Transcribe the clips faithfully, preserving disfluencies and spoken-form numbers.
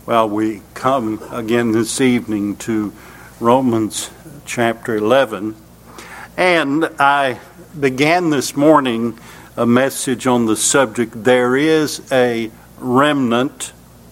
Well, we come again this evening to Romans chapter eleven, and I began this morning a message on the subject, there is a remnant.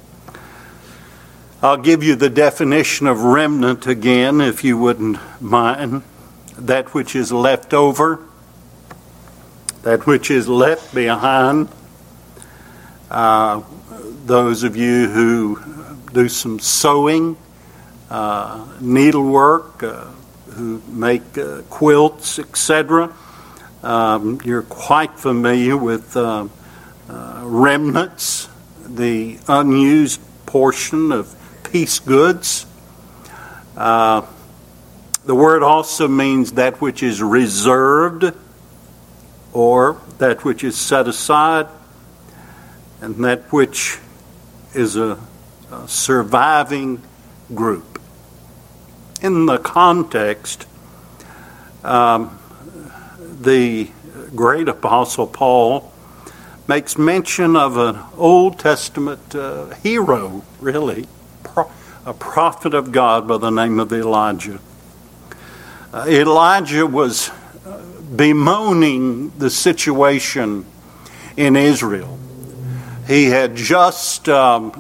I'll give you the definition of remnant again, if you wouldn't mind. That which is left over, that which is left behind. Uh, those of you who do some sewing, uh, needlework, uh, who make uh, quilts, et cetera, um, you're quite familiar with uh, uh, remnants, the unused portion of piece goods. Uh, the word also means that which is reserved or that which is set aside, and that which is a, a surviving group. In the context, um, the great Apostle Paul makes mention of an Old Testament uh, hero, really, pro- a prophet of God by the name of Elijah. Uh, Elijah was bemoaning the situation in Israel. He had just um,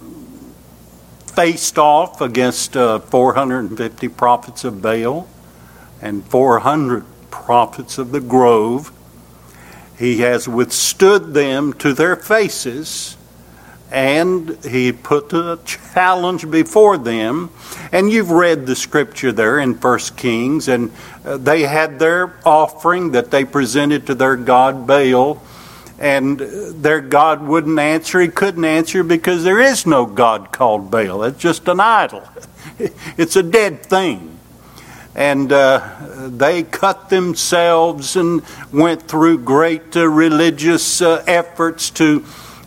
faced off against uh, four hundred fifty prophets of Baal and four hundred prophets of the Grove. He has withstood them to their faces, and he put a challenge before them. And you've read the scripture there in First Kings, and uh, they had their offering that they presented to their god Baal, and their god wouldn't answer. He couldn't answer because there is no god called Baal. It's just an idol. It's a dead thing. And uh, they cut themselves and went through great uh, religious uh, efforts to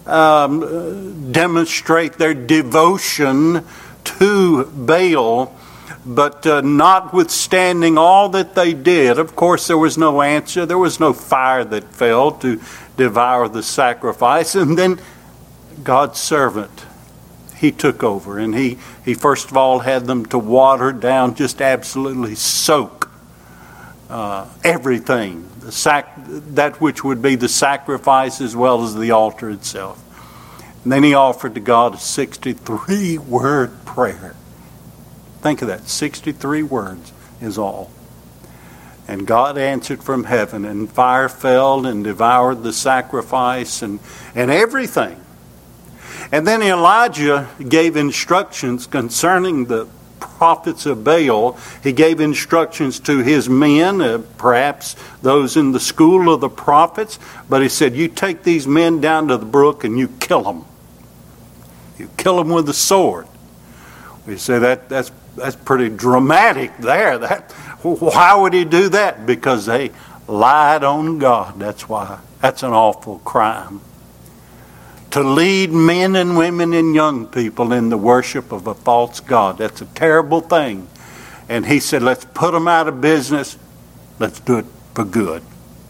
um, demonstrate their devotion to Baal. But uh, notwithstanding all that they did, of course there was no answer. There was no fire that fell to devour the sacrifice. And then God's servant, he took over, and he, he first of all had them to water down, just absolutely soak uh, everything, the sac- that which would be the sacrifice as well as the altar itself. And then he offered to God a sixty-three word prayer. Think of that, sixty-three words is all. And God answered from heaven, and fire fell and devoured the sacrifice and, and everything. And then Elijah gave instructions concerning the prophets of Baal. He gave instructions to his men, uh, perhaps those in the school of the prophets. But he said, you take these men down to the brook and you kill them. You kill them with the sword. We say that that's that's pretty dramatic there. That why would he do that? Because they lied on God. That's why. That's an awful crime. To lead men and women and young people in the worship of a false god. That's a terrible thing. And he said, let's put them out of business. Let's do it for good.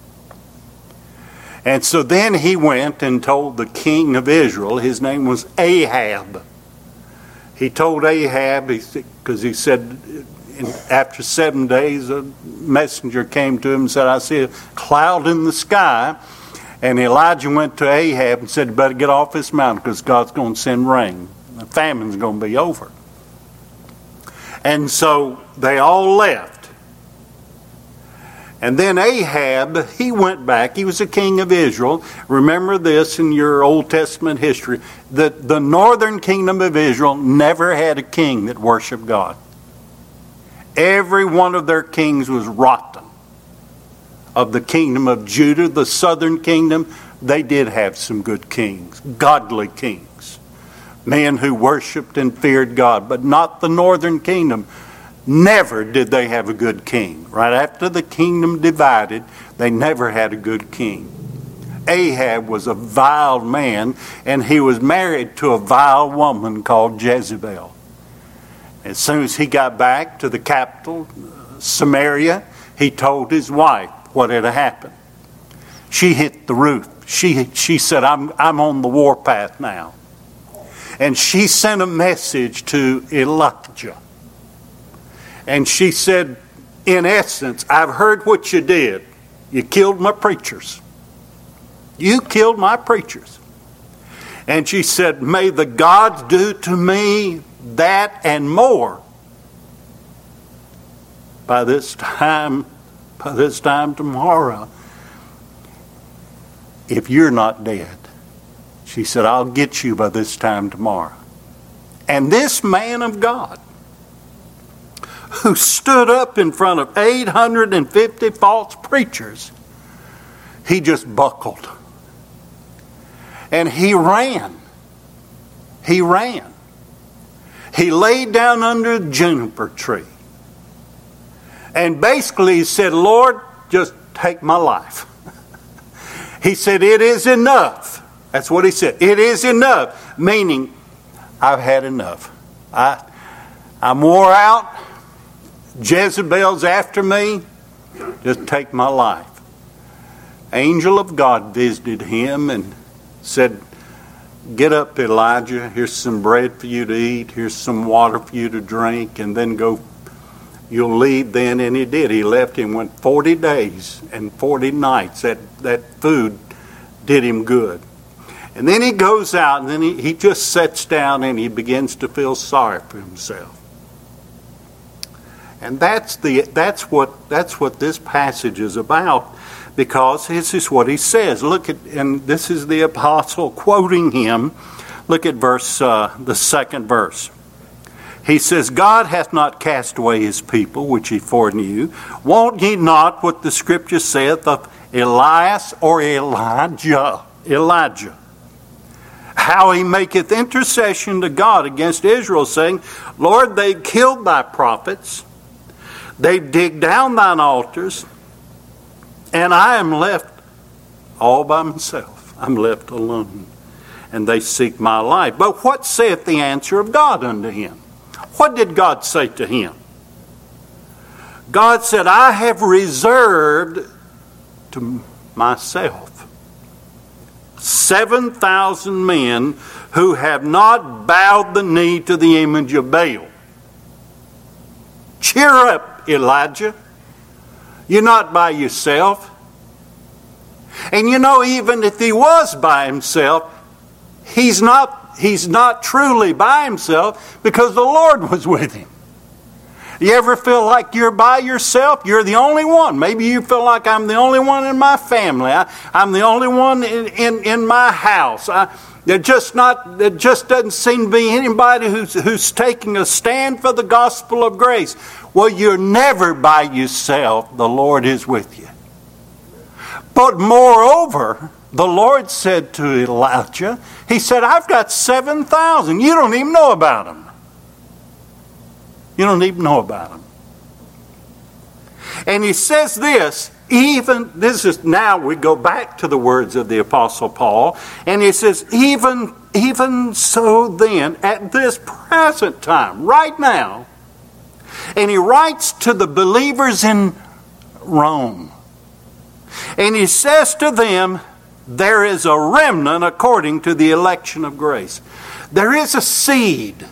And so then he went and told the king of Israel, his name was Ahab. He told Ahab, because he said, after seven days, a messenger came to him and said, I see a cloud in the sky. And Elijah went to Ahab and said, you better get off this mountain because God's going to send rain. The famine's going to be over. And so they all left. And then Ahab, he went back. He was a king of Israel. Remember this in your Old Testament history, that the northern kingdom of Israel never had a king that worshiped God. Every one of their kings was rotten. Of the kingdom of Judah, the southern kingdom, they did have some good kings, godly kings, men who worshiped and feared God, but not the northern kingdom. Never did they have a good king. Right after the kingdom divided, they never had a good king. Ahab was a vile man, and he was married to a vile woman called Jezebel. As soon as he got back to the capital, Samaria, he told his wife what had happened. She hit the roof. She she said, I'm I'm on the warpath now. And she sent a message to Elijah. And she said, in essence, I've heard what you did. You killed my preachers. You killed my preachers. And she said, may the gods do to me that and more by this time, by this time tomorrow, if you're not dead. She said, I'll get you by this time tomorrow. And this man of God, who stood up in front of eight hundred fifty false preachers, he just buckled. And he ran. He ran. He laid down under a juniper tree. And basically he said, Lord, just take my life. He said, it is enough. That's what he said. It is enough. Meaning, I've had enough. I, I'm wore out. Jezebel's after me. Just take my life. Angel of God visited him and said, get up, Elijah. Here's some bread for you to eat. Here's some water for you to drink. And then go. You'll leave then. And he did. He left him. Went forty days and forty nights. That, that food did him good. And then he goes out and then he, he just sits down and he begins to feel sorry for himself. And that's the that's what that's what this passage is about, because this is what he says. Look at, and this is the apostle quoting him. Look at verse uh, the second verse. He says, God hath not cast away his people which he foreknew. Wot ye not what the scripture saith of Elias or Elijah? Elijah. How he maketh intercession to God against Israel, saying, Lord, they killed thy prophets. They dig down thine altars, and I am left all by myself. I'm left alone, and they seek my life. But what saith the answer of God unto him? What did God say to him? God said, I have reserved to myself seven thousand men who have not bowed the knee to the image of Baal. Cheer up, Elijah. You're not by yourself. And you know, even if he was by himself, he's not, he's not truly by himself, because the Lord was with him. You ever feel like you're by yourself? You're the only one. Maybe you feel like I'm the only one in my family. I, I'm the only one in, in, in my house. I, There just not. There just doesn't seem to be anybody who's who's taking a stand for the gospel of grace. Well, you're never by yourself. The Lord is with you. But moreover, the Lord said to Elijah, he said, I've got seven thousand. You don't even know about them. You don't even know about them. And he says this, even, this is, now we go back to the words of the Apostle Paul, and he says, even, even so then, at this present time, right now, and he writes to the believers in Rome, and he says to them, there is a remnant according to the election of grace. There is a seed.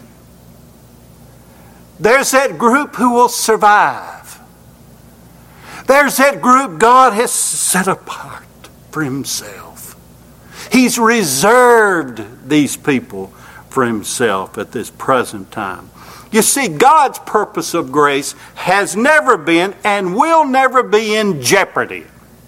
There's that group who will survive. There's that group God has set apart for himself. He's reserved these people for himself at this present time. You see, God's purpose of grace has never been and will never be in jeopardy.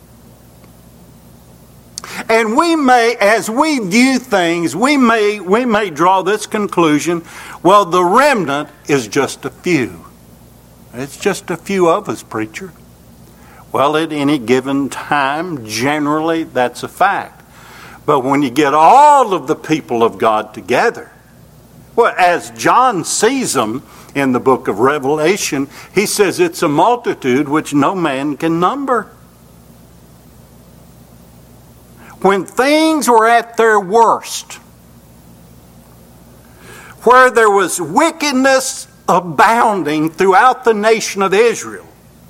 And we may, as we view things, we may, we may draw this conclusion, well, the remnant is just a few. It's just a few of us, preacher. Well, at any given time, generally, that's a fact. But when you get all of the people of God together, well, as John sees them in the book of Revelation, he says it's a multitude which no man can number. When things were at their worst, where there was wickedness abounding throughout the nation of Israel,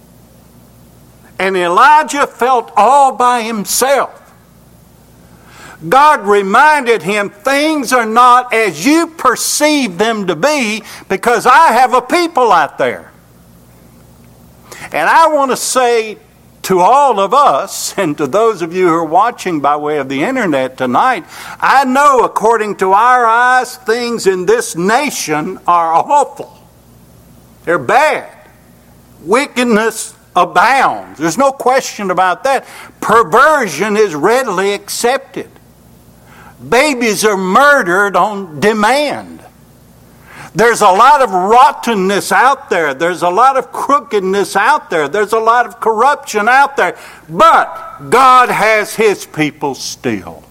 and Elijah felt all by himself, God reminded him, things are not as you perceive them to be because I have a people out there. And I want to say to all of us, and to those of you who are watching by way of the internet tonight, I know according to our eyes, things in this nation are awful. They're bad. Wickedness abounds. There's no question about that. Perversion is readily accepted. Babies are murdered on demand. There's a lot of rottenness out there. There's a lot of crookedness out there. There's a lot of corruption out there. But God has his people still.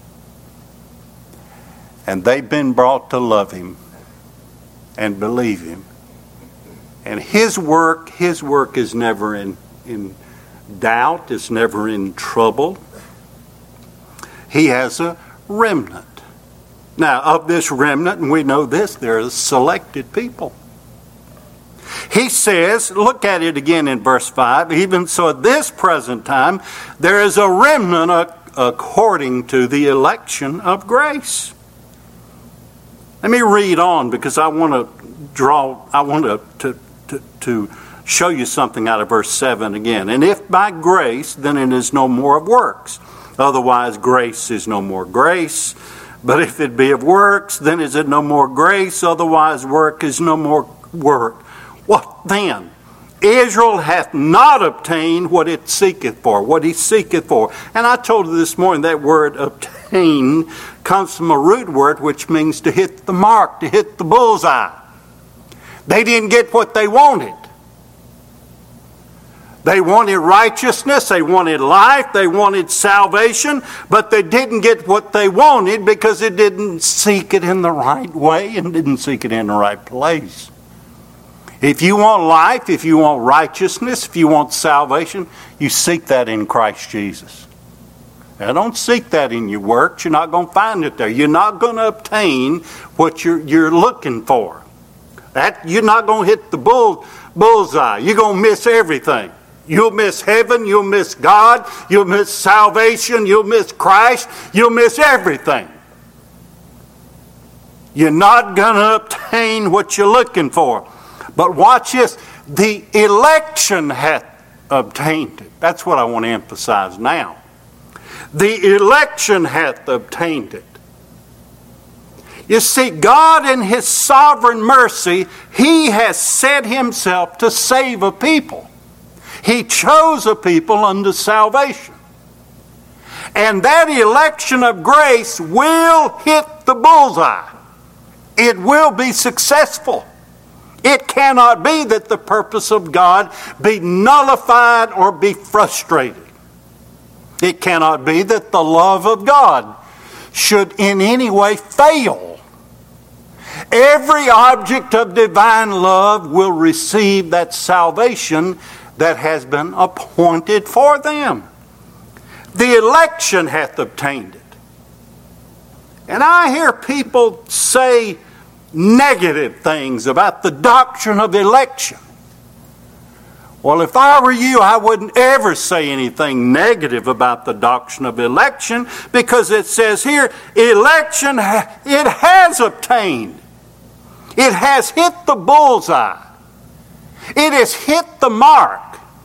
And they've been brought to love him and believe him. And his work, his work is never in, in doubt. It's never in trouble. He has a remnant. Now, of this remnant, and we know this, they're selected people. He says, look at it again in verse five, even so at this present time, there is a remnant according to the election of grace. Let me read on because I want to draw, I want to, to, to, to show you something out of verse seven again. And if by grace, then it is no more of works. Otherwise, grace is no more grace. But if it be of works, then is it no more grace? Otherwise, work is no more work. What then? Israel hath not obtained what it seeketh for, what he seeketh for. And I told you this morning that word obtain comes from a root word which means to hit the mark, to hit the bullseye. They didn't get what they wanted. They wanted righteousness, they wanted life, they wanted salvation, but they didn't get what they wanted because they didn't seek it in the right way and didn't seek it in the right place. If you want life, if you want righteousness, if you want salvation, you seek that in Christ Jesus. Now, don't seek that in your works. You're not going to find it there. You're not going to obtain what you're, you're looking for. That, you're not going to hit the bull, bullseye. You're going to miss everything. You'll miss heaven, you'll miss God, you'll miss salvation, you'll miss Christ, you'll miss everything. You're not going to obtain what you're looking for. But watch this, the election hath obtained it. That's what I want to emphasize now. The election hath obtained it. You see, God in his sovereign mercy, he has set himself to save a people. He chose a people unto salvation. And that election of grace will hit the bullseye. It will be successful. It cannot be that the purpose of God be nullified or be frustrated. It cannot be that the love of God should in any way fail. Every object of divine love will receive that salvation that has been appointed for them. The election hath obtained it. And I hear people say negative things about the doctrine of election. Well, if I were you, I wouldn't ever say anything negative about the doctrine of election because it says here, election, it has obtained. It has hit the bullseye. It has hit the mark.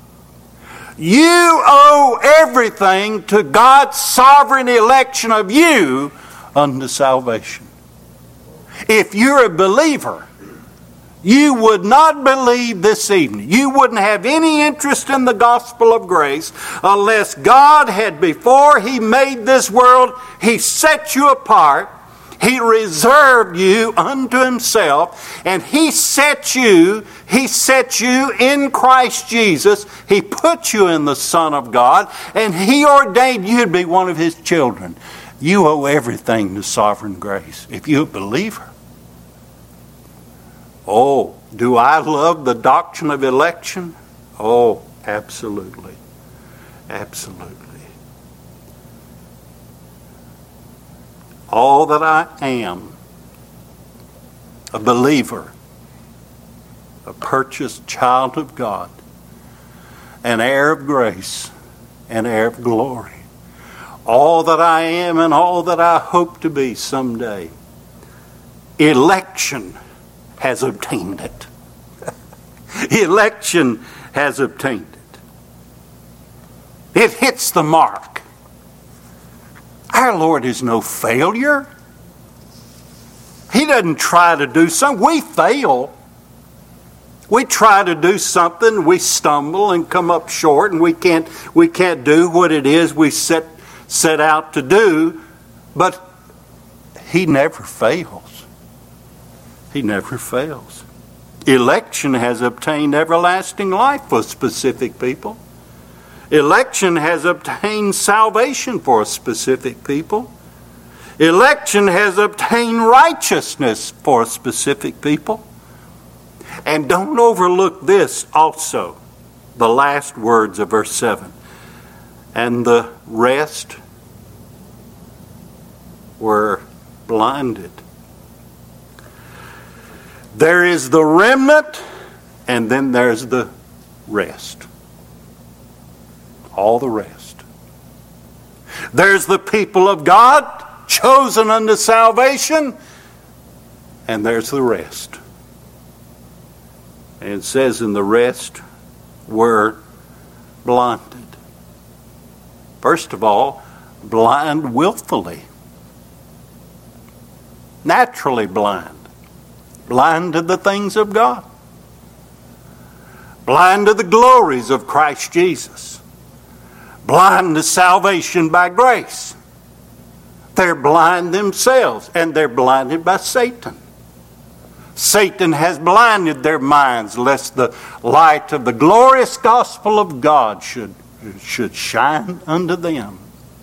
You owe everything to God's sovereign election of you unto salvation. If you're a believer, you would not believe this evening. You wouldn't have any interest in the gospel of grace unless God had, before he made this world, he set you apart. He reserved you unto himself, and he set you, he set you in Christ Jesus. He put you in the Son of God, and he ordained you to be one of his children. You owe everything to sovereign grace, if you're a believer. Oh, do I love the doctrine of election? Oh, absolutely. Absolutely. All that I am, a believer, a purchased child of God, an heir of grace, an heir of glory. all that I am and all that I hope to be someday. Election has obtained it. Election has obtained it. It hits the mark. Our Lord is no failure. He doesn't try to do something. We fail. We try to do something, we stumble and come up short, and we can't we can't do what it is we set set out to do, but He never fails. He never fails. Election has obtained everlasting life for specific people. Election has obtained salvation for specific people. Election has obtained righteousness for specific people. And don't overlook this also, the last words of verse seven. And the rest were blinded. There is the remnant, and then there's the rest. All the rest. There's the people of God, chosen unto salvation, and there's the rest. And it says, and the rest were blinded. First of all, blind willfully. Naturally blind. Blind to the things of God. Blind to the glories of Christ Jesus. Blind to salvation by grace. They're blind themselves, and they're blinded by Satan. Satan has blinded their minds lest the light of the glorious gospel of God should, should shine unto them.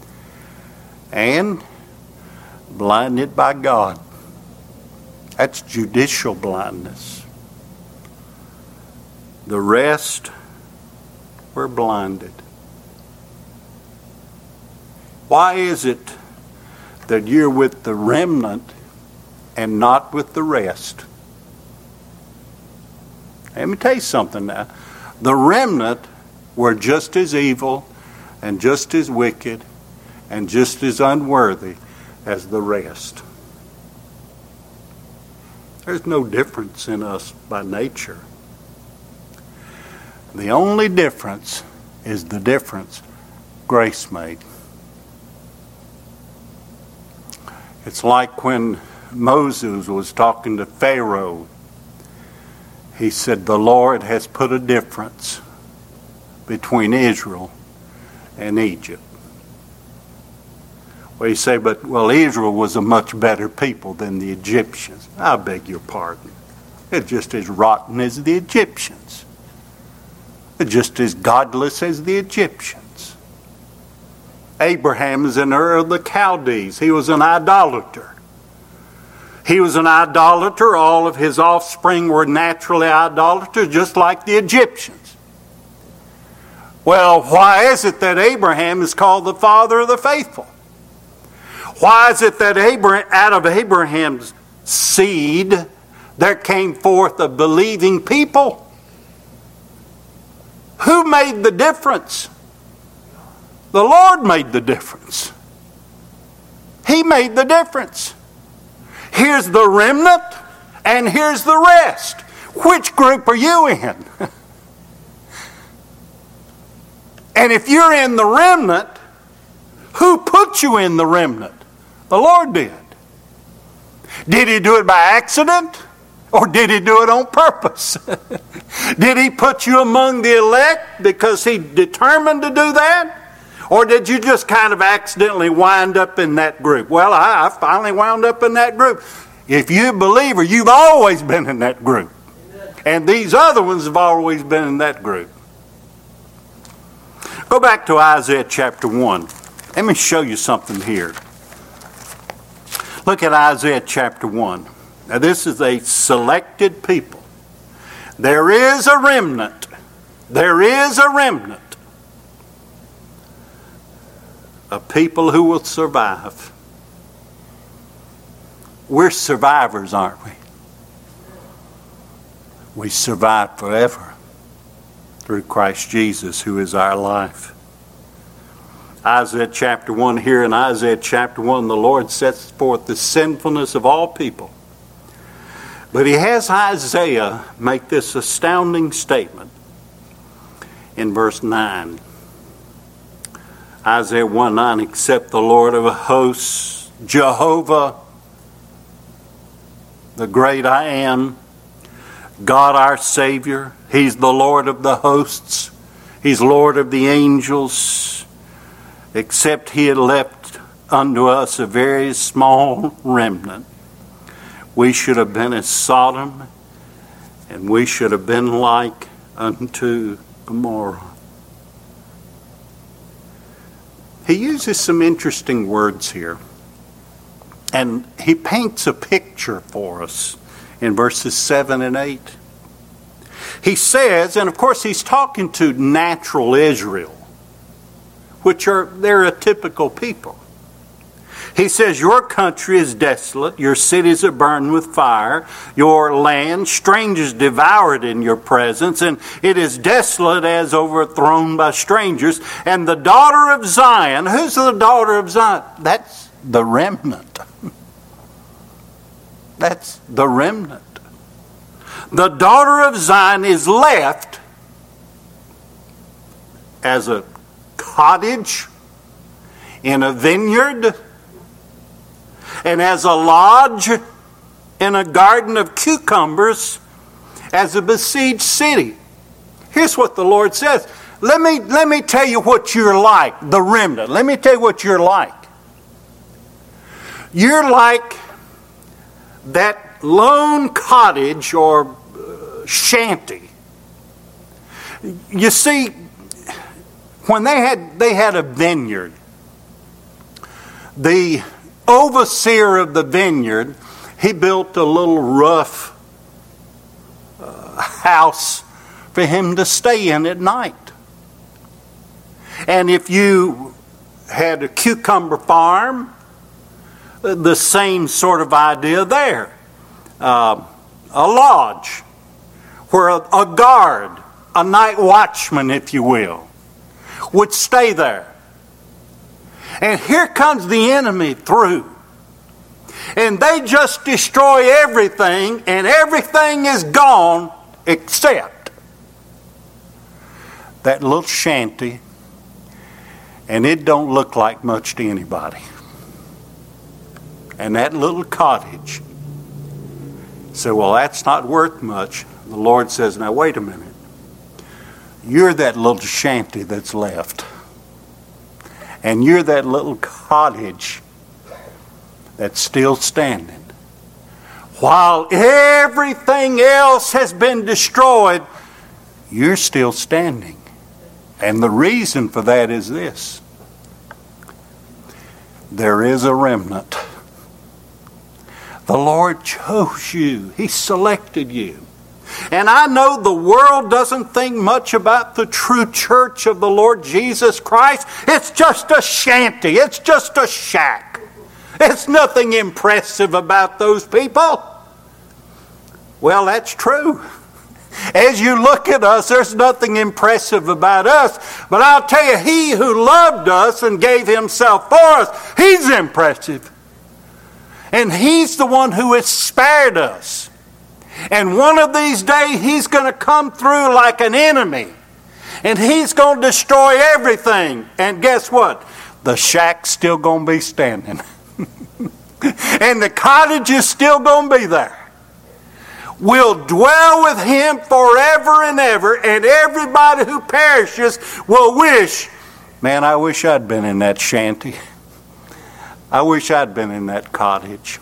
And blinded by God. That's judicial blindness. The rest were blinded. Why is it that you're with the remnant and not with the rest? Let me tell you something now. The remnant were just as evil and just as wicked and just as unworthy as the rest. There's no difference in us by nature. The only difference is the difference grace made. It's like when Moses was talking to Pharaoh. He said, the Lord has put a difference between Israel and Egypt. Well, you say, but, well, Israel was a much better people than the Egyptians. I beg your pardon. They're just as rotten as the Egyptians. They're just as godless as the Egyptians. Abraham is in Ur of the Chaldees. He was an idolater. He was an idolater. All of his offspring were naturally idolaters, just like the Egyptians. Well, why is it that Abraham is called the father of the faithful? Why is it that Abraham, out of Abraham's seed there came forth a believing people? Who made the difference? The Lord made the difference. He made the difference. Here's the remnant, and here's the rest. Which group are you in? And if you're in the remnant, who put you in the remnant? The Lord did. Did He do it by accident? Or did He do it on purpose? Did He put you among the elect because He determined to do that? Or did you just kind of accidentally wind up in that group? Well, I, I finally wound up in that group. If you're a believer, you've always been in that group. And these other ones have always been in that group. Go back to Isaiah chapter one. Let me show you something here. Look at Isaiah chapter one. Now this is a selected people. There is a remnant. There is a remnant. A people who will survive. We're survivors, aren't we? We survive forever through Christ Jesus, who is our life. Isaiah chapter one here in Isaiah chapter one, the Lord sets forth the sinfulness of all people. But he has Isaiah make this astounding statement in verse nine. Isaiah one nine, except the Lord of hosts, Jehovah, the great I am, God our Savior, He's the Lord of the hosts, He's Lord of the angels, except He had left unto us a very small remnant. We should have been as Sodom, and we should have been like unto Gomorrah. He uses some interesting words here, and he paints a picture for us in verses seven and eight. He says, and of course he's talking to natural Israel, which are, they're a typical people. He says, your country is desolate, your cities are burned with fire, your land, strangers devoured in your presence, and it is desolate as overthrown by strangers. And the daughter of Zion, who's the daughter of Zion? That's the remnant. That's the remnant. The daughter of Zion is left as a cottage in a vineyard, and as a lodge in a garden of cucumbers, as a besieged city. Here's what the Lord says. Let me, let me tell you what you're like, the remnant. Let me tell you what you're like. You're like that lone cottage or uh, shanty. You see, when they had, they had a vineyard, the overseer of the vineyard, he built a little rough uh, house for him to stay in at night. And if you had a cucumber farm, the same sort of idea there. Uh, a lodge where a, a guard, a night watchman, if you will, would stay there. And here comes the enemy through. And they just destroy everything, and everything is gone except that little shanty, and it don't look like much to anybody. And that little cottage. So, well, that's not worth much. The Lord says, now wait a minute. You're that little shanty that's left. And you're that little cottage that's still standing. While everything else has been destroyed, you're still standing. And the reason for that is this. There is a remnant. The Lord chose you. He selected you. And I know the world doesn't think much about the true church of the Lord Jesus Christ. It's just a shanty. It's just a shack. It's nothing impressive about those people. Well, that's true. As you look at us, there's nothing impressive about us. But I'll tell you, He who loved us and gave Himself for us, He's impressive. And He's the one who has spared us. And one of these days, He's going to come through like an enemy. And He's going to destroy everything. And guess what? The shack's still going to be standing. And the cottage is still going to be there. We'll dwell with Him forever and ever. And everybody who perishes will wish, man, I wish I'd been in that shanty. I wish I'd been in that cottage.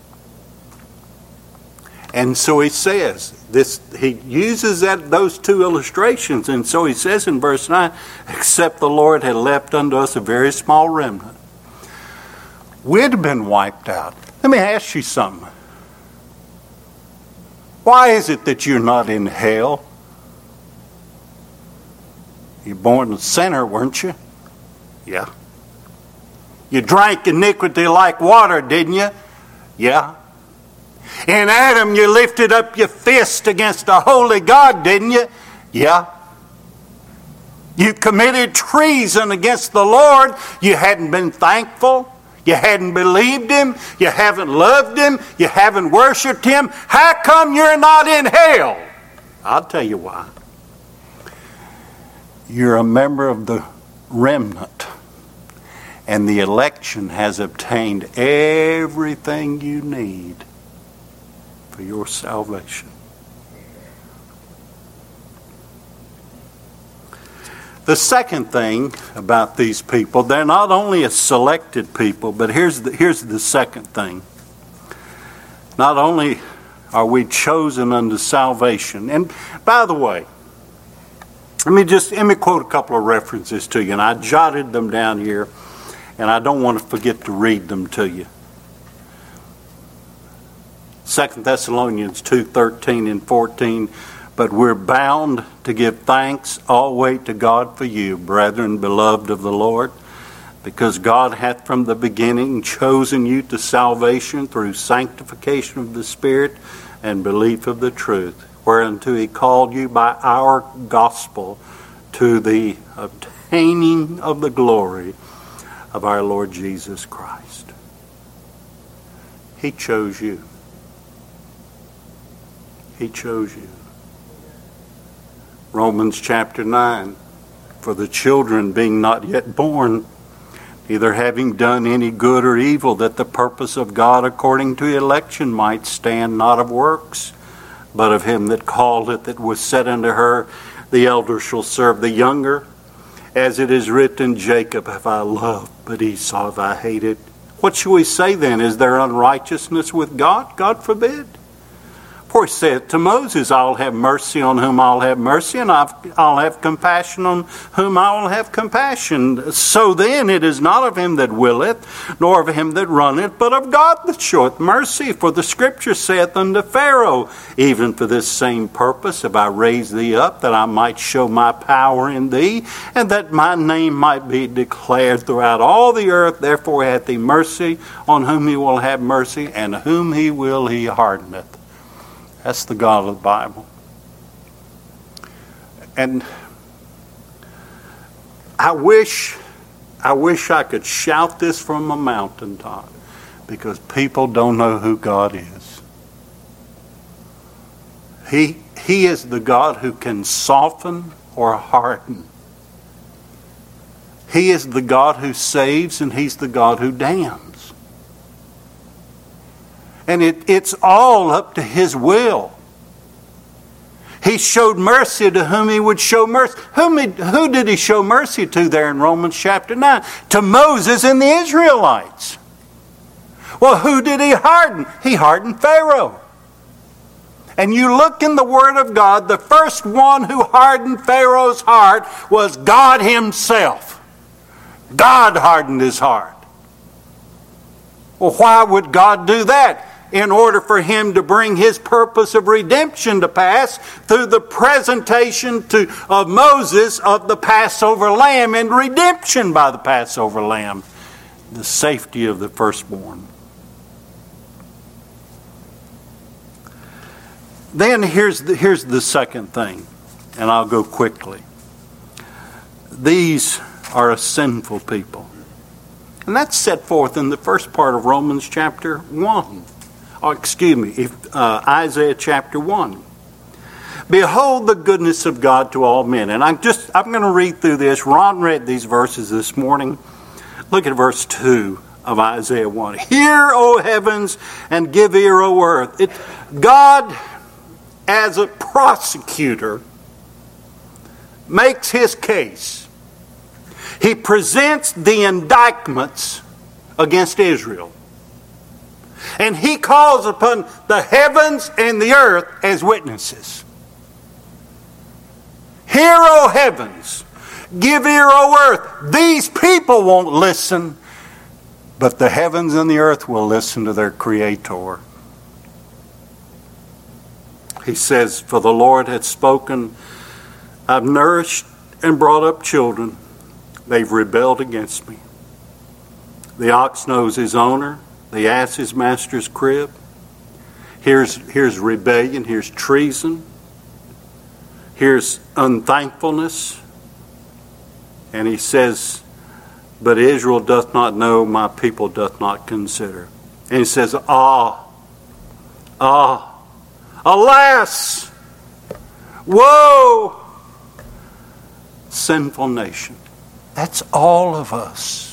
And so he says, this, he uses that those two illustrations. And so he says in verse nine, except the Lord had left unto us a very small remnant. We'd have been wiped out. Let me ask you something. Why is it that you're not in hell? You're born a sinner, weren't you? Yeah. You drank iniquity like water, didn't you? Yeah. In Adam, you lifted up your fist against a holy God, didn't you? Yeah. You committed treason against the Lord. You hadn't been thankful. You hadn't believed Him. You haven't loved Him. You haven't worshiped Him. How come you're not in hell? I'll tell you why. You're a member of the remnant, and the election has obtained everything you need for your salvation. The second thing about these people, they're not only a selected people, but here's the, here's the second thing. Not only are we chosen unto salvation, and by the way, let me just let me quote a couple of references to you, and I jotted them down here, and I don't want to forget to read them to you. Second Thessalonians two thirteen and fourteen. But we're bound to give thanks always to God for you, brethren, beloved of the Lord, because God hath from the beginning chosen you to salvation through sanctification of the Spirit and belief of the truth, whereunto He called you by our gospel to the obtaining of the glory of our Lord Jesus Christ. He chose you. He chose you. Romans chapter nine, for the children being not yet born, neither having done any good or evil, that the purpose of God according to election might stand, not of works, but of Him that called it, that was said unto her, the elder shall serve the younger. As it is written, Jacob have I loved, but Esau have I hated. What shall we say then? Is there unrighteousness with God? God forbid. For He said to Moses, I'll have mercy on whom I'll have mercy, and I'll have compassion on whom I will have compassion. So then it is not of him that willeth, nor of him that runneth, but of God that showeth mercy. For the Scripture saith unto Pharaoh, even for this same purpose have I raised thee up, that I might show my power in thee, and that my name might be declared throughout all the earth. Therefore hath He mercy on whom He will have mercy, and whom He will He hardeneth. That's the God of the Bible. And I wish, I wish I could shout this from a mountaintop, because people don't know who God is. He, he is the God who can soften or harden. He is the God who saves, and He's the God who damns. And it, it's all up to His will. He showed mercy to whom He would show mercy. Whom he, who did He show mercy to there in Romans chapter nine? To Moses and the Israelites. Well, who did He harden? He hardened Pharaoh. And you look in the Word of God, the first one who hardened Pharaoh's heart was God Himself. God hardened his heart. Well, why would God do that? In order for Him to bring His purpose of redemption to pass through the presentation to, of Moses of the Passover lamb, and redemption by the Passover lamb, the safety of the firstborn. Then here's the, here's the second thing, and I'll go quickly. These are a sinful people. And that's set forth in the first part of Romans chapter one. Oh, excuse me, if, uh, Isaiah chapter one. Behold the goodness of God to all men. And I'm just, I'm going to read through this. Ron read these verses this morning. Look at verse two of Isaiah one. Hear, O heavens, and give ear, O earth. It, God, as a prosecutor, makes his case. He presents the indictments against Israel. And he calls upon the heavens and the earth as witnesses. Hear, O heavens, give ear, O earth. These people won't listen, but the heavens and the earth will listen to their Creator. He says, for the Lord hath spoken, I've nourished and brought up children. They've rebelled against me. The ox knows his owner, the ass his master's crib. Here's, here's rebellion, here's treason, here's unthankfulness. And he says, but Israel doth not know, my people doth not consider. And he says, ah, ah, alas, woe, sinful nation. That's all of us.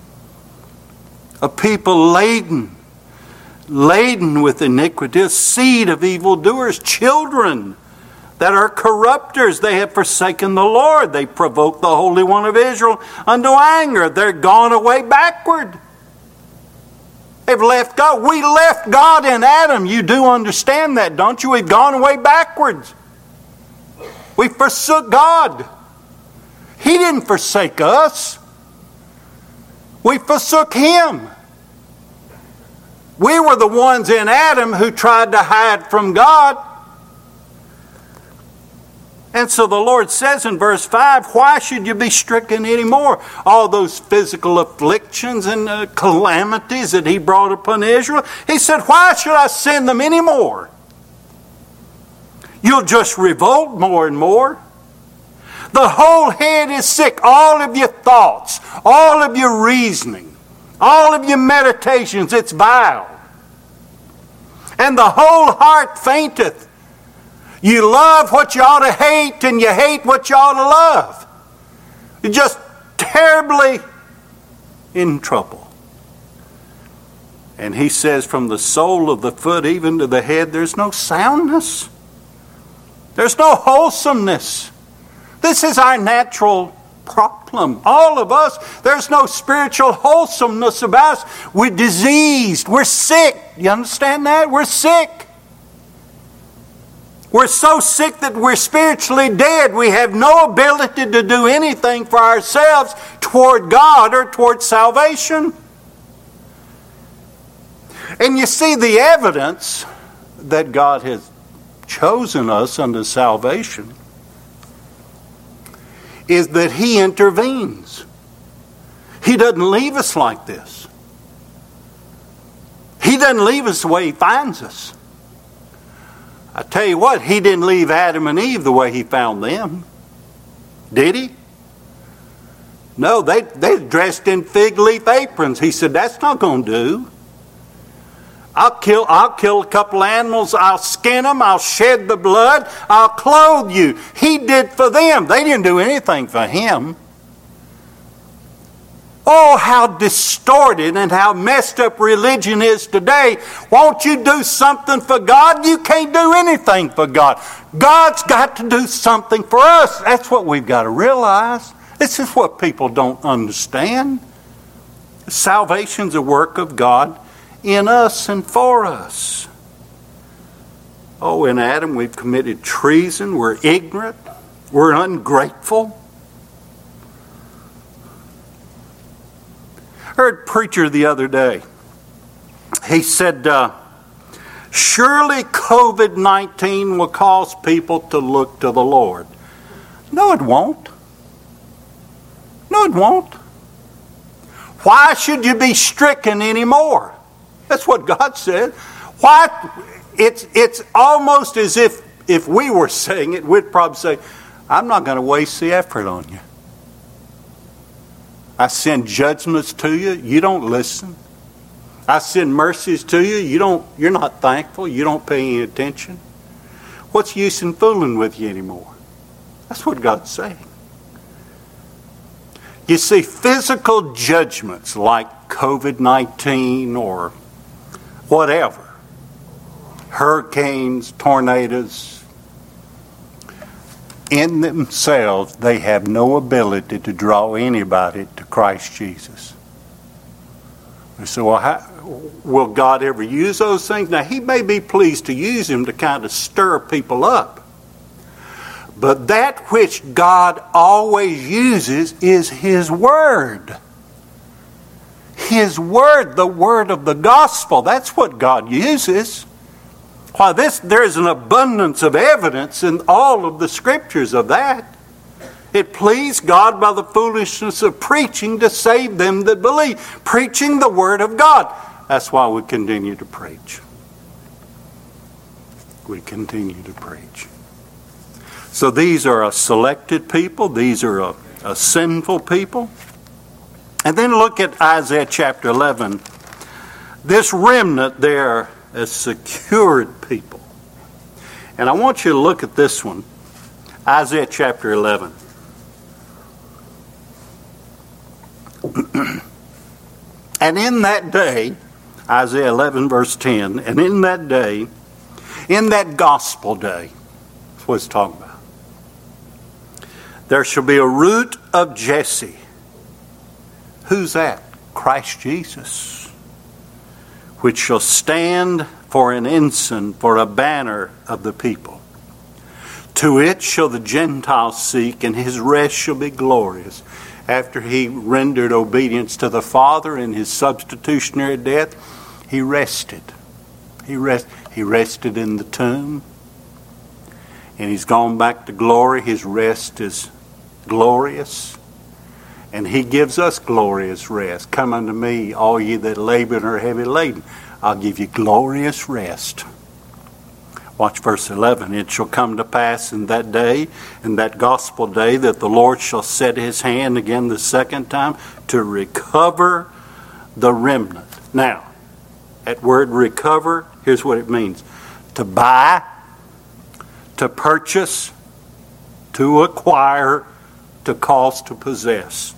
A people laden, laden with iniquity, a seed of evildoers, children that are corrupters. They have forsaken the Lord. They provoke the Holy One of Israel unto anger. They're gone away backward. They've left God. We left God in Adam. You do understand that, don't you? We've gone away backwards. We forsook God. He didn't forsake us. We forsook Him. We were the ones in Adam who tried to hide from God. And so the Lord says in verse five, why should you be stricken anymore? All those physical afflictions and uh, calamities that He brought upon Israel. He said, why should I send them anymore? You'll just revolt more and more. The whole head is sick. All of your thoughts, all of your reasoning, all of your meditations, it's vile. And the whole heart fainteth. You love what you ought to hate, and you hate what you ought to love. You're just terribly in trouble. And he says, from the sole of the foot even to the head, there's no soundness. There's no wholesomeness. This is our natural problem. All of us, there's no spiritual wholesomeness about us. We're diseased. We're sick. You understand that? We're sick. We're so sick that we're spiritually dead. We have no ability to do anything for ourselves toward God or toward salvation. And you see, the evidence that God has chosen us unto salvation is that He intervenes. He doesn't leave us like this. He doesn't leave us the way He finds us. I tell you what, He didn't leave Adam and Eve the way He found them. Did He? No, they they dressed in fig leaf aprons. He said, that's not going to do. I'll kill, I'll kill a couple animals, I'll skin them, I'll shed the blood, I'll clothe you. He did for them. They didn't do anything for Him. Oh, how distorted and how messed up religion is today. Won't you do something for God? You can't do anything for God. God's got to do something for us. That's what we've got to realize. This is what people don't understand. Salvation's a work of God in us and for us. Oh, in Adam we've committed treason. We're ignorant. We're ungrateful. I heard a preacher the other day. He said, uh, surely covid nineteen will cause people to look to the Lord. No, it won't. No, it won't. Why should you be stricken anymore? That's what God said. Why? It's, it's almost as if, if we were saying it, we'd probably say, I'm not going to waste the effort on you. I send judgments to you, you don't listen. I send mercies to you, you don't, you're not thankful, you don't pay any attention. What's use in fooling with you anymore? That's what God's saying. You see, physical judgments like covid nineteen or whatever, hurricanes, tornadoes, in themselves, they have no ability to draw anybody to Christ Jesus. We say, well, how, will God ever use those things? Now, He may be pleased to use them to kind of stir people up. But that which God always uses is His Word. His Word, the Word of the Gospel. That's what God uses. Why, this, there is an abundance of evidence in all of the Scriptures of that. It pleased God by the foolishness of preaching to save them that believe. Preaching the Word of God. That's why we continue to preach. We continue to preach. So these are a selected people. These are a, a sinful people. And then look at Isaiah chapter eleven. This remnant, they're a secured people. And I want you to look at this one. Isaiah chapter eleven. And in that day, Isaiah eleven verse ten, and in that day, in that gospel day, that's what it's talking about. There shall be a root of Jesse. Who's that? Christ Jesus. Which shall stand for an ensign, for a banner of the people. To it shall the Gentiles seek, and his rest shall be glorious. After he rendered obedience to the Father in his substitutionary death, he rested. He rest, he rested in the tomb. And he's gone back to glory. His rest is glorious. And he gives us glorious rest. Come unto me, all ye that labor and are heavy laden. I'll give you glorious rest. Watch verse eleven. It shall come to pass in that day, in that gospel day, that the Lord shall set his hand again the second time to recover the remnant. Now, that word recover, here's what it means. To buy, to purchase, to acquire, to cause to possess.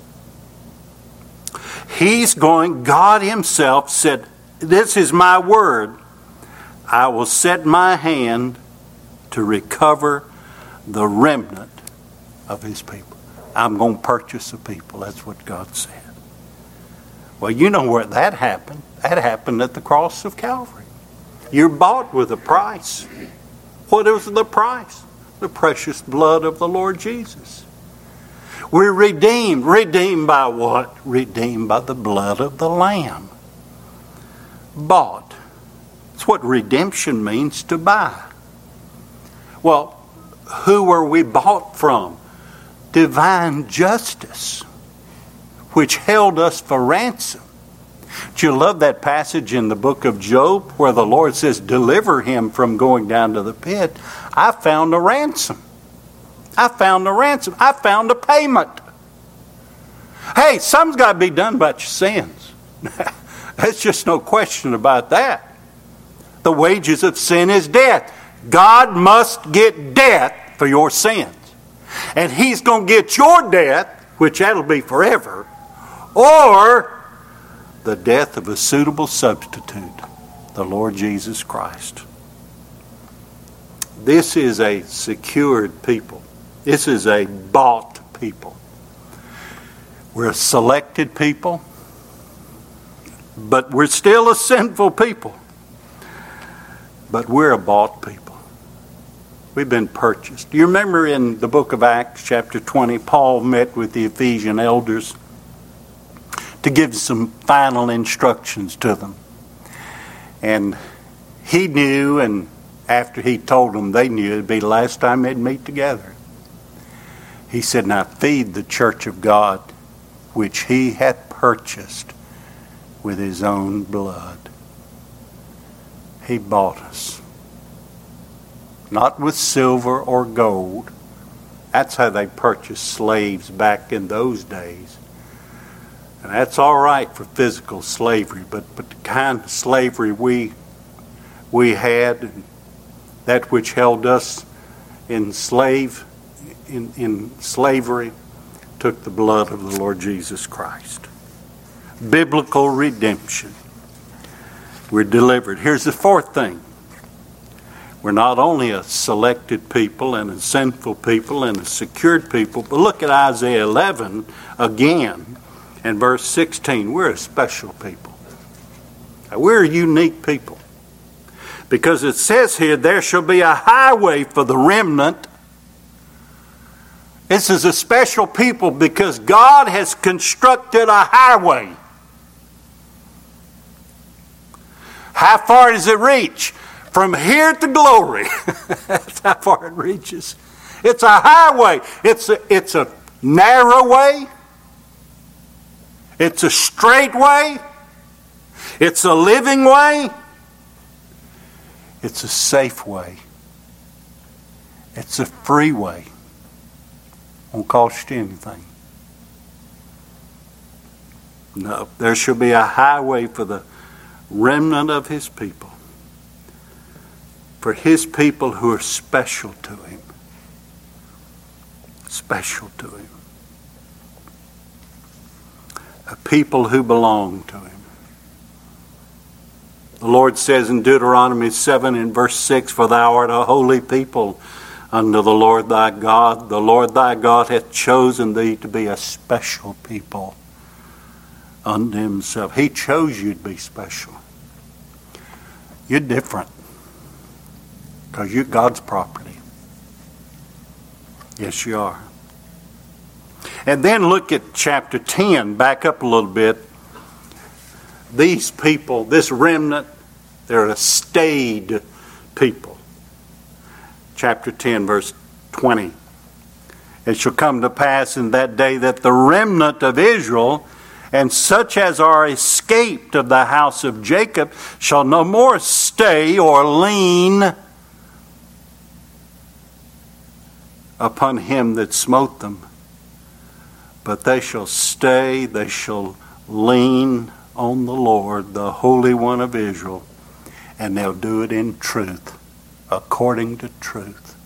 He's going, God himself said, this is my word. I will set my hand to recover the remnant of his people. I'm going to purchase the people. That's what God said. Well, you know where that happened. That happened at the cross of Calvary. You're bought with a price. What is the price? The precious blood of the Lord Jesus. We're redeemed. Redeemed by what? Redeemed by the blood of the Lamb. Bought. That's what redemption means, to buy. Well, who were we bought from? Divine justice, which held us for ransom. Do you love that passage in the book of Job where the Lord says, deliver him from going down to the pit? I found a ransom. I found a ransom. I found a payment. Hey, something's got to be done about your sins. There's just no question about that. The wages of sin is death. God must get death for your sins. And he's going to get your death, which that'll be forever, or the death of a suitable substitute, the Lord Jesus Christ. This is a secured people. This is a bought people. We're a selected people, but we're still a sinful people. But we're a bought people. We've been purchased. Do you remember in the book of Acts, chapter twenty, Paul met with the Ephesian elders to give some final instructions to them. And he knew, and after he told them, they knew it'd be the last time they'd meet together. He said, now feed the church of God, which he hath purchased with his own blood. He bought us. Not with silver or gold. That's how they purchased slaves back in those days. And that's all right for physical slavery, but, but the kind of slavery we we had, and that which held us in slave in, in slavery, took the blood of the Lord Jesus Christ. Biblical redemption. We're delivered. Here's the fourth thing. We're not only a selected people and a sinful people and a secured people, but look at Isaiah eleven again in verse sixteen. We're a special people. We're a unique people. Because it says here, there shall be a highway for the remnant. This is a special people because God has constructed a highway. How far does it reach? From here to glory. That's how far it reaches. It's a highway. It's a, it's a narrow way. It's a straight way. It's a living way. It's a safe way. It's a free way. Won't cost you anything. No, there shall be a highway for the remnant of his people. For his people who are special to him. Special to him. A people who belong to him. The Lord says in Deuteronomy seven in verse six, For thou art a holy people unto the Lord thy God. The Lord thy God hath chosen thee to be a special people unto himself. He chose you to be special. You're different because you're God's property. Yes, you are. And then look at chapter ten. Back up a little bit. These people, this remnant, they're a stayed people. Chapter ten, verse twenty. It shall come to pass in that day that the remnant of Israel and such as are escaped of the house of Jacob shall no more stay or lean upon him that smote them. But they shall stay, they shall lean on the Lord, the Holy One of Israel, and they'll do it in truth, according to truth.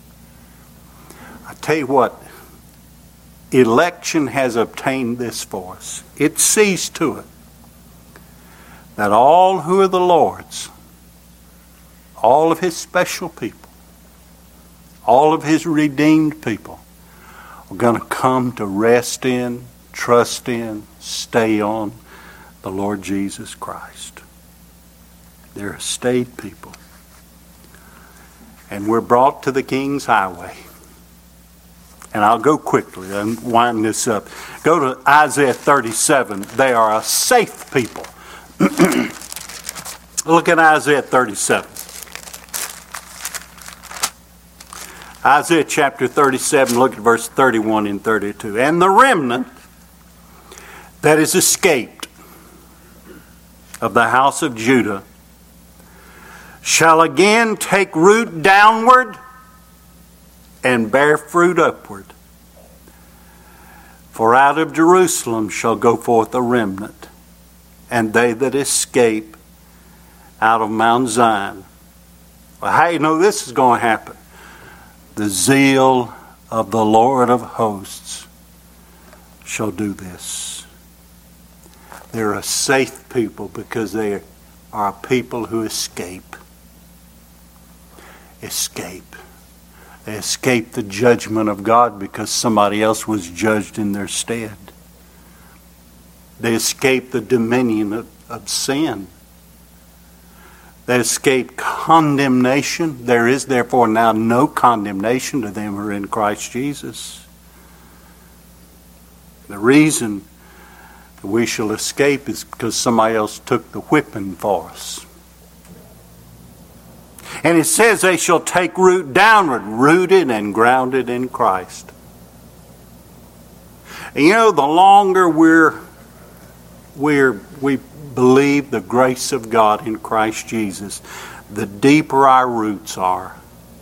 I tell you what, election has obtained this for us. It sees to it that all who are the Lord's, all of his special people, all of his redeemed people, are going to come to rest in, trust in, stay on the Lord Jesus Christ. They're a stayed people. And we're brought to the King's Highway. And I'll go quickly and wind this up. Go to Isaiah thirty-seven. They are a safe people. Look at Isaiah thirty-seven. Isaiah chapter thirty-seven, look at verse thirty-one and thirty-two. And the remnant that is escaped of the house of Judah shall again take root downward and bear fruit upward. For out of Jerusalem shall go forth a remnant, and they that escape out of Mount Zion. Well, how do you know this is going to happen? The zeal of the Lord of hosts shall do this. They're a safe people because they are a people who escape. Escape. They escape the judgment of God because somebody else was judged in their stead. They escape the dominion of, of sin. They escape condemnation. There is therefore now no condemnation to them who are in Christ Jesus. The reason that we shall escape is because somebody else took the whipping for us. And it says they shall take root downward, rooted and grounded in Christ. And you know, the longer we're, we're, we believe the grace of God in Christ Jesus, the deeper our roots are.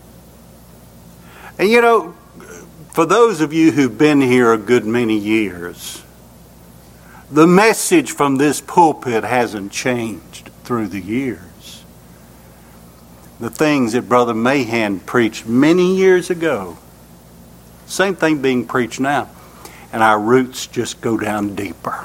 And you know, for those of you who've been here a good many years, the message from this pulpit hasn't changed through the years. The things that Brother Mahan preached many years ago, same thing being preached now. And our roots just go down deeper.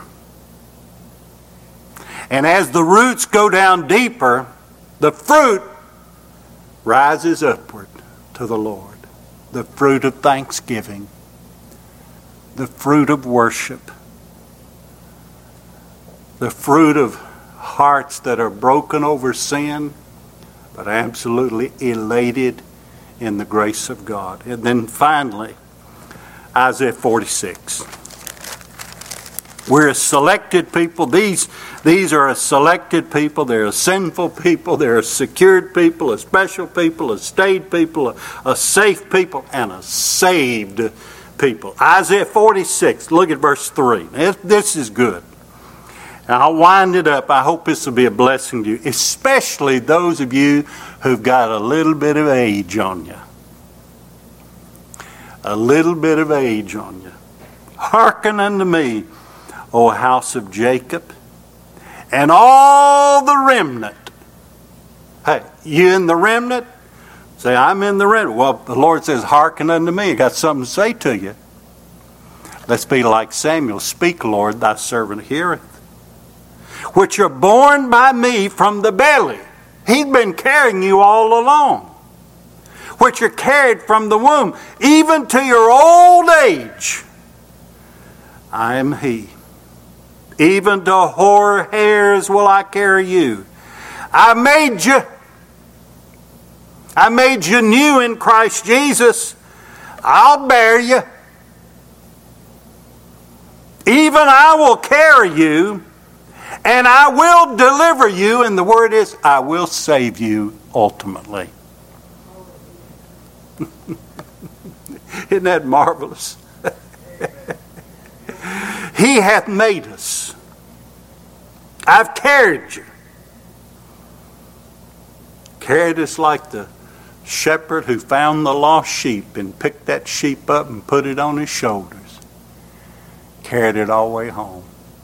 And as the roots go down deeper, the fruit rises upward to the Lord. The fruit of thanksgiving. The fruit of worship. The fruit of hearts that are broken over sin, but absolutely elated in the grace of God. And then finally, Isaiah forty-six. We're a selected people. These, these are a selected people. They're a sinful people. They're a secured people, a special people, a stayed people, a, a safe people, and a saved people. Isaiah forty-six, look at verse three. This is good. And I'll wind it up. I hope this will be a blessing to you, especially those of you who've got a little bit of age on you. A little bit of age on you. Hearken unto me, O house of Jacob, and all the remnant. Hey, you in the remnant? Say, I'm in the remnant. Well, the Lord says, hearken unto me. I got something to say to you. Let's be like Samuel. Speak, Lord, thy servant heareth. Which are born by me from the belly. He'd been carrying you all along. Which are carried from the womb, even to your old age. I am he. Even to hoar hairs will I carry you. I made you. I made you new in Christ Jesus. I'll bear you. Even I will carry you, and I will deliver you. And the word is, I will save you ultimately. Isn't that marvelous? He hath made us. I've carried you. Carried us like the shepherd who found the lost sheep and picked that sheep up and put it on his shoulders. Carried it all the way home.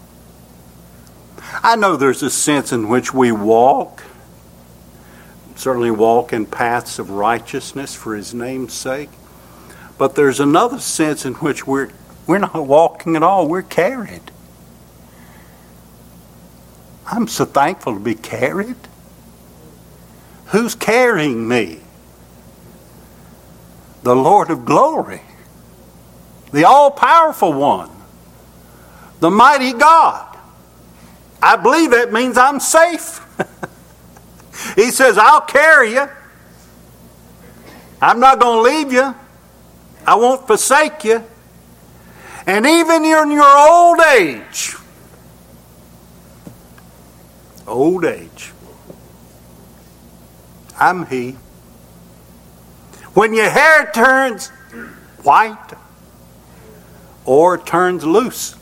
I know there's a sense in which we walk, certainly walk in paths of righteousness for his name's sake. But there's another sense in which we're we're not walking at all. We're carried. I'm so thankful to be carried. Who's carrying me? The Lord of glory. The all-powerful one. The mighty God. I believe that means I'm safe. He says, I'll carry you. I'm not going to leave you. I won't forsake you. And even in your old age, old age, I'm he. When your hair turns white or turns loose,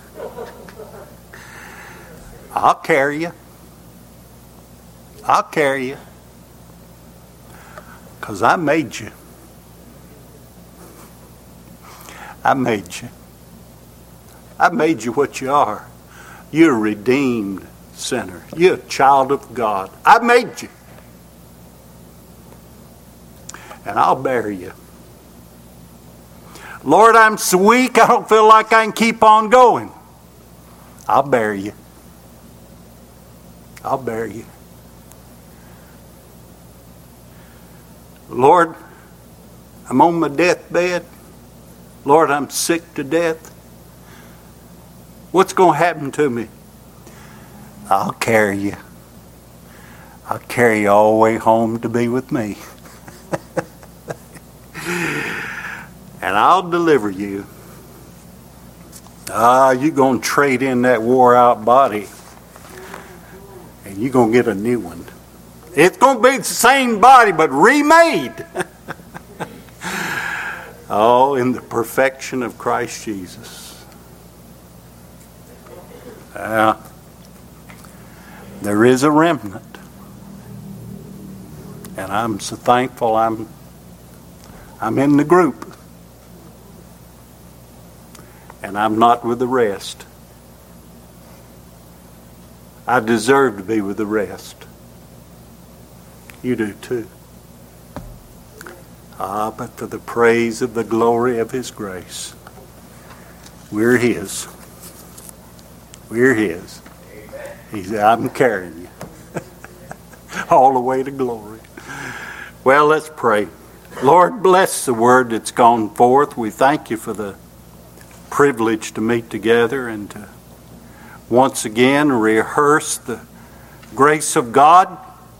I'll carry you. I'll carry you. Because I made you. I made you. I made you what you are. You're a redeemed sinner. You're a child of God. I made you. And I'll bear you. Lord, I'm so weak, I don't feel like I can keep on going. I'll bear you. I'll bear you. Lord, I'm on my deathbed. Lord, I'm sick to death. What's going to happen to me? I'll carry you. I'll carry you all the way home to be with me. And I'll deliver you. Ah, you're going to trade in that wore out body. And you're going to get a new one. It's going to be the same body, but remade. Oh, in the perfection of Christ Jesus. Uh, there is a remnant. And I'm so thankful I'm, I'm in the group. And I'm not with the rest. I deserve to be with the rest. You do too. Ah, but for the praise of the glory of his grace. We're his. We're his. He said, I'm carrying you. All the way to glory. Well, let's pray. Lord, bless the word that's gone forth. We thank you for the privilege to meet together and to once again rehearse the grace of God,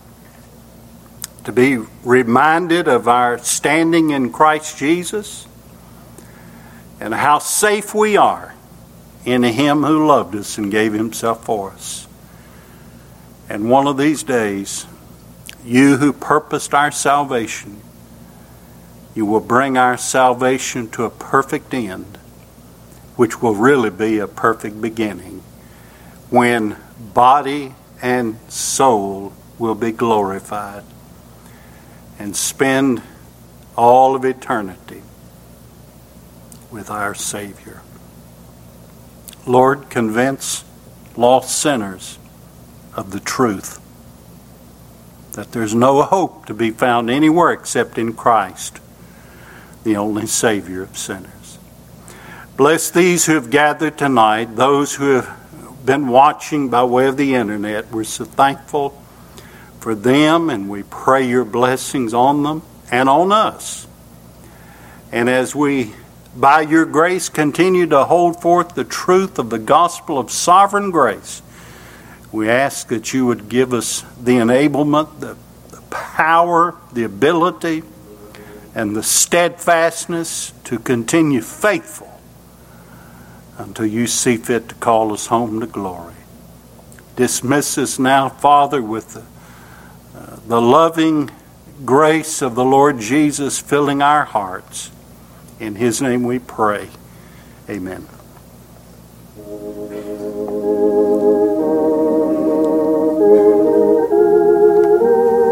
to be reminded of our standing in Christ Jesus and how safe we are in him who loved us and gave himself for us. And one of these days, you who purposed our salvation, you will bring our salvation to a perfect end, which will really be a perfect beginning, when body and soul will be glorified and spend all of eternity with our Savior. Lord, convince lost sinners of the truth, that there's no hope to be found anywhere except in Christ, the only Savior of sinners. Bless these who have gathered tonight, those who have been watching by way of the internet. We're so thankful for them, and we pray your blessings on them and on us. And as we, by your grace, continue to hold forth the truth of the gospel of sovereign grace, we ask that you would give us the enablement, the, the power, the ability, and the steadfastness to continue faithful until you see fit to call us home to glory. Dismiss us now, Father, with the, uh, the loving grace of the Lord Jesus filling our hearts. In his name we pray. Amen.